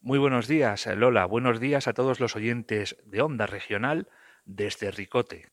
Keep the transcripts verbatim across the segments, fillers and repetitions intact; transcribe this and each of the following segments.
Muy buenos días, Lola. Buenos días a todos los oyentes de Onda Regional desde Ricote.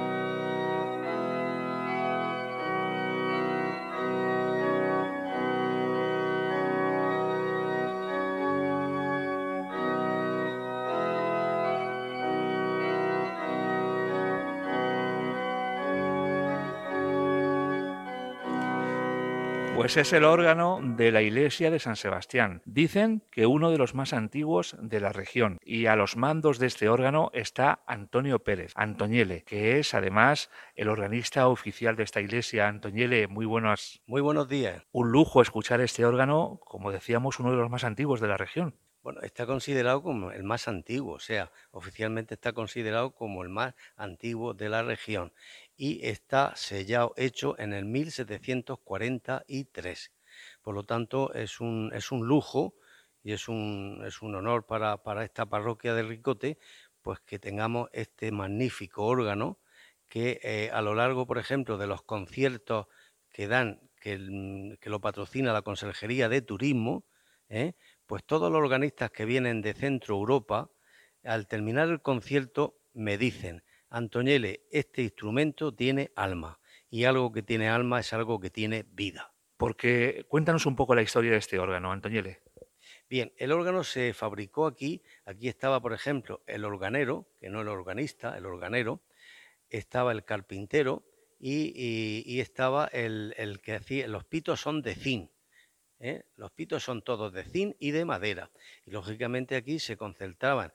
Pues es el órgano de la iglesia de San Sebastián. Dicen que uno de los más antiguos de la región. Y a los mandos de este órgano está Antonio Pérez, Antoñele, que es además el organista oficial de esta iglesia. Antoñele, muy buenas. Muy buenos días. Un lujo escuchar este órgano, como decíamos, uno de los más antiguos de la región. Bueno, está considerado como el más antiguo, o sea, oficialmente está considerado como el más antiguo de la región y está sellado, hecho en el mil setecientos cuarenta y tres. Por lo tanto, es un, es un lujo y es un, es un honor para, para esta parroquia de Ricote, pues que tengamos este magnífico órgano que eh, a lo largo, por ejemplo, de los conciertos que dan, que, el- que lo patrocina la Consejería de Turismo, ¿eh? Pues todos los organistas que vienen de Centro Europa, al terminar el concierto, me dicen: Antoñele, este instrumento tiene alma, y algo que tiene alma es algo que tiene vida. Porque cuéntanos un poco la historia de este órgano, Antoñele. Bien, el órgano se fabricó aquí. Aquí estaba, por ejemplo, el organero, que no el organista, el organero, estaba el carpintero y, y- y estaba el, el que hacía, los pitos son de zinc. ¿eh? Los pitos son todos de zinc y de madera. Y lógicamente aquí se concentraban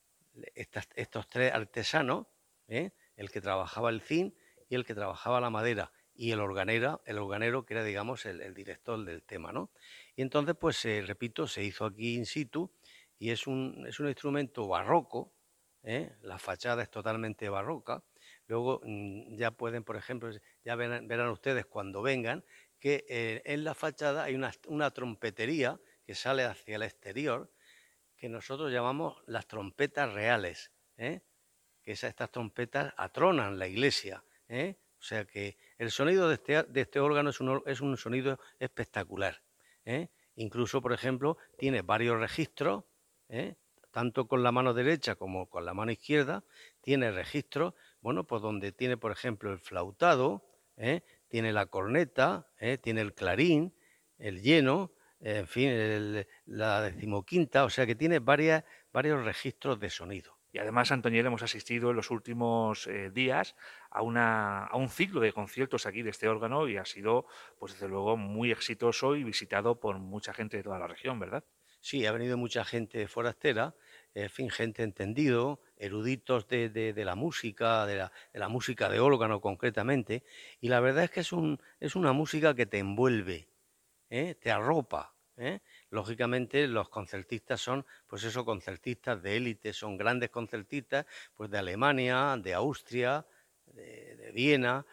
estas- estos tres artesanos, ¿eh? El que trabajaba el zinc y el que trabajaba la madera y el organero, el organero que era, digamos, el, el director del tema, ¿no? Y entonces, pues, eh, repito, se hizo aquí in situ y es un, es un instrumento barroco, ¿eh? La fachada es totalmente barroca. Luego mm, ya pueden, por ejemplo, ya verán, verán ustedes cuando vengan que eh, en la fachada hay una, una trompetería que sale hacia el exterior, que nosotros llamamos las trompetas reales, ¿eh? Que esas, estas trompetas atronan la iglesia, ¿eh? O sea que el sonido de este, de este órgano es un, es un sonido espectacular, ¿eh? Incluso, por ejemplo, tiene varios registros, ¿eh? Tanto con la mano derecha como con la mano izquierda, tiene registros, bueno, pues donde tiene, por ejemplo, el flautado, ¿eh? Tiene la corneta, ¿eh? Tiene el clarín, el lleno, en fin, el, la decimoquinta, o sea que tiene varias, varios registros de sonido. Y además, Antoñel, hemos asistido en los últimos eh, días a, una, a un ciclo de conciertos aquí de este órgano y ha sido, pues desde luego, muy exitoso y visitado por mucha gente de toda la región, ¿verdad? Sí, ha venido mucha gente forastera, en fin, gente entendido, eruditos de, de- de la música, de la, de la música de órgano concretamente, y la verdad es que es, un, es una música que te envuelve, ¿eh? Te arropa, ¿eh? Lógicamente los concertistas son, pues esos concertistas de élite, son grandes concertistas, pues de Alemania, de Austria, de, de Viena,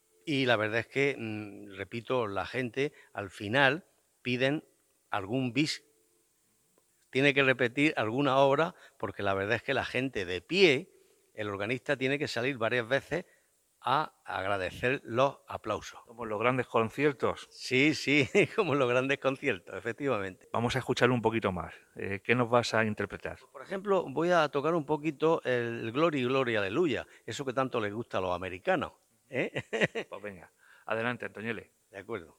y la verdad es que, mm, repito, la gente al final piden algún bis, tiene que repetir alguna obra, porque la verdad es que la gente de pie, el organista tiene que salir varias veces a agradecer los aplausos. Como en los grandes conciertos. Sí, sí, como en los grandes conciertos, efectivamente. Vamos a escuchar un poquito más. Eh, ¿qué nos vas a interpretar? Por ejemplo, voy a tocar un poquito el Glory, Glory, Aleluya, eso que tanto les gusta a los americanos, ¿eh? Pues venga, adelante, Antoñele. De acuerdo.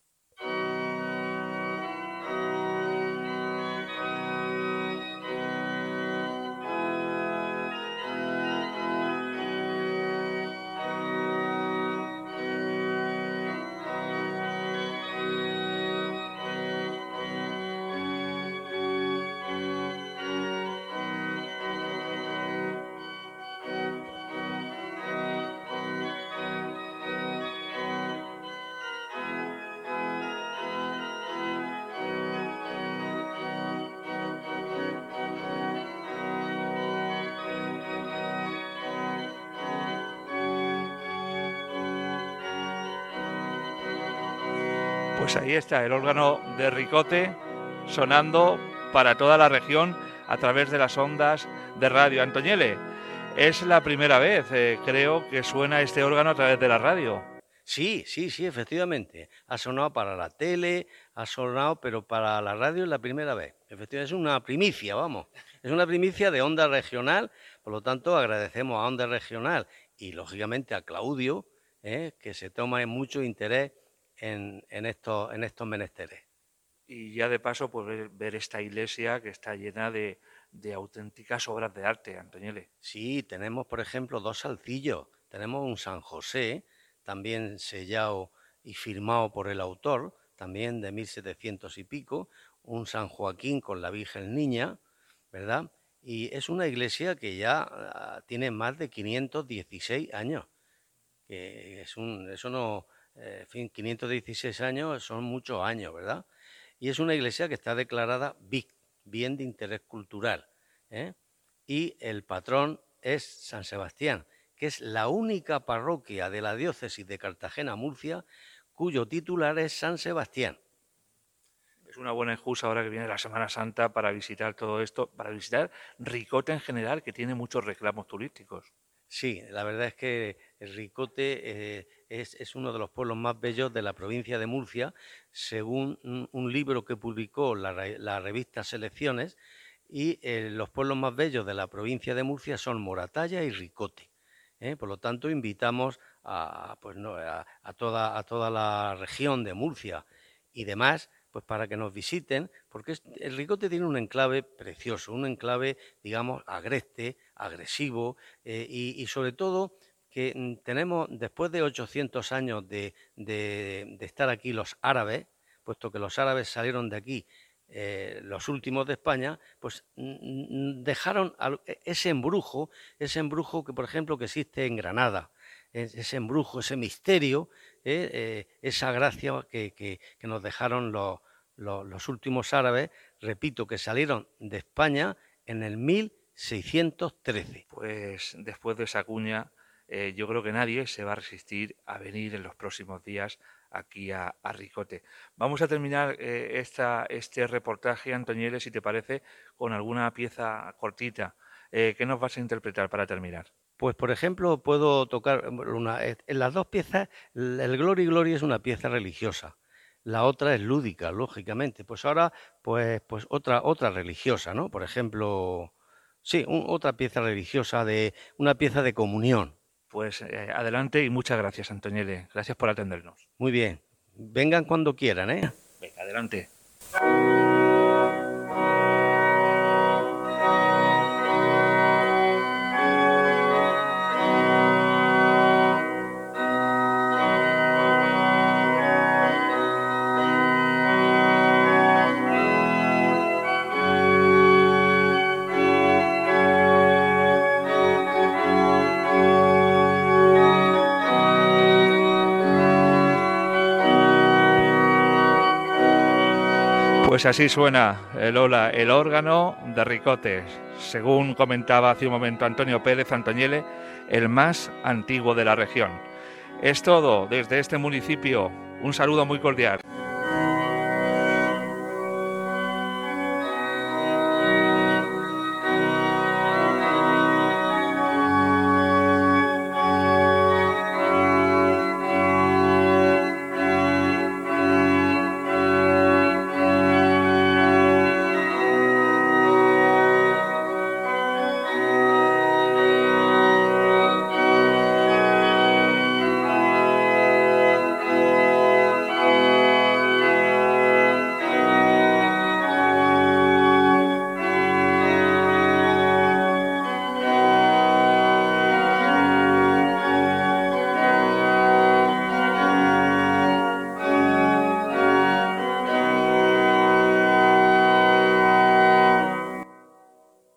Pues ahí está el órgano de Ricote sonando para toda la región a través de las ondas de radio. Antoñele, es la primera vez, eh, creo, que suena este órgano a través de la radio. Sí, sí, sí, efectivamente. Ha sonado para la tele, ha sonado, pero para la radio es la primera vez. Efectivamente, es una primicia, vamos. Es una primicia de Onda Regional, por lo tanto agradecemos a Onda Regional y lógicamente a Claudio, ¿eh? que se toma mucho interés en, en, estos, en estos menesteres. Y ya de paso, pues ver, ver esta iglesia que está llena de, de auténticas obras de arte, Antoñele. Sí, tenemos, por ejemplo, dos salcillos. Tenemos un San José, también sellado y firmado por el autor, también de mil setecientos y pico, un San Joaquín con la Virgen Niña, ¿verdad? Y es una iglesia que ya uh, tiene más de quinientos dieciséis años. Que es un, eso no, eh, en fin, quinientos dieciséis años son muchos años, ¿verdad? Y es una iglesia que está declarada B I C, Bien de Interés Cultural, ¿eh? Y el patrón es San Sebastián, que es la única parroquia de la diócesis de Cartagena-Murcia cuyo titular es San Sebastián. Es una buena excusa ahora que viene la Semana Santa para visitar todo esto, para visitar Ricote en general, que tiene muchos reclamos turísticos. Sí, la verdad es que el Ricote eh, es, es uno de los pueblos más bellos de la provincia de Murcia, según un, un libro que publicó la, la revista Selecciones, y eh, los pueblos más bellos de la provincia de Murcia son Moratalla y Ricote. ¿eh? Por lo tanto, invitamos a, pues no, a, a, toda, a toda la región de Murcia y demás, pues para que nos visiten, porque es, el Ricote tiene un enclave precioso, un enclave, digamos, agreste, agresivo, eh, y, y sobre todo que mm, tenemos, después de ochocientos años de, de, de estar aquí los árabes, puesto que los árabes salieron de aquí, Eh, los últimos de España, pues mm, dejaron ese embrujo, ese embrujo que, por ejemplo, que existe en Granada, ese embrujo, ese misterio, eh, eh, esa gracia que, que, que nos dejaron los, los, los últimos árabes, repito, que salieron de España en el mil seiscientos trece. Pues después de esa cuña, eh, yo creo que nadie se va a resistir a venir en los próximos días aquí a, a Ricote. Vamos a terminar eh, esta, este reportaje, Antoñele, si te parece, con alguna pieza cortita. Eh, ¿Qué nos vas a interpretar para terminar? Pues, por ejemplo, puedo tocar una, en las dos piezas. El Glory Glory es una pieza religiosa, la otra es lúdica, lógicamente. Pues ahora, pues, pues otra, otra religiosa, ¿no? Por ejemplo, sí, un, otra pieza religiosa, de una pieza de comunión. Pues eh, adelante y muchas gracias, Antoñele. Gracias por atendernos. Muy bien. Vengan cuando quieran, ¿eh? Venga, adelante. Pues así suena el Ola, el órgano de Ricote, según comentaba hace un momento Antonio Pérez, Antoñele, el más antiguo de la región. Es todo desde este municipio. Un saludo muy cordial.